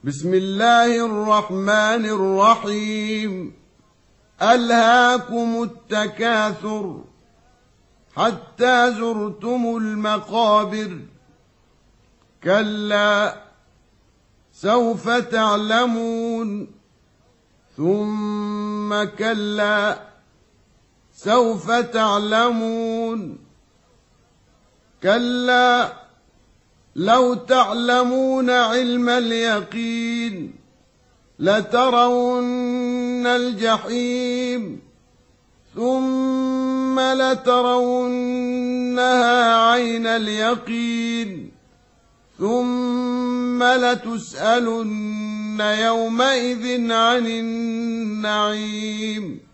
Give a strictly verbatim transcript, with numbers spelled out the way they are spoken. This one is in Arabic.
بسم الله الرحمن الرحيم. ألهاكم التكاثر حتى زرتم المقابر. كلا سوف تعلمون ثم كلا سوف تعلمون. كلا لو تعلمون علم اليقين لترون الجحيم ثم لترونها عين اليقين ثم لتسألن يومئذ عن النعيم.